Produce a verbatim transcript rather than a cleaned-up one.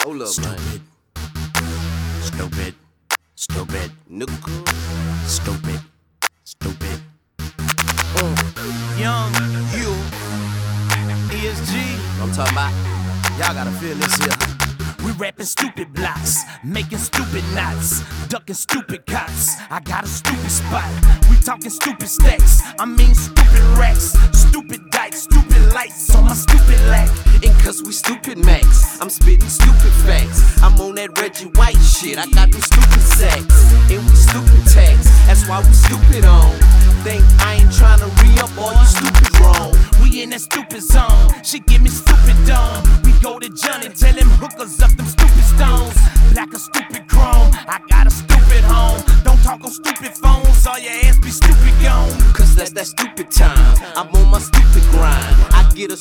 Hold up, Stupid. man. Stupid. Stupid. Nigga. Stupid. Stupid. Uh, Young, you, E S G, I'm talking about. y'all gotta feel this here. We rapping stupid blocks, making stupid knots, ducking stupid cops. I got a stupid spot. We talking stupid stacks, I mean stupid racks, stupid dikes, stupid lights on my stupid lack. And cause we stupid max, I'm spitting stupid facts. I'm on that Reggie White shit, I got them stupid sacks. And we stupid tax, that's why we stupid on. Think I ain't tryna re-up all you stupid wrong. We in that stupid zone, she give me stupid dumb. We go to Johnny, tell him hookers up them stupid stones. Black a stupid chrome, I got a stupid home. Don't talk on stupid phones, all your ass be stupid gone. Cause that's that stupid time, I'm on my stupid grind. I get a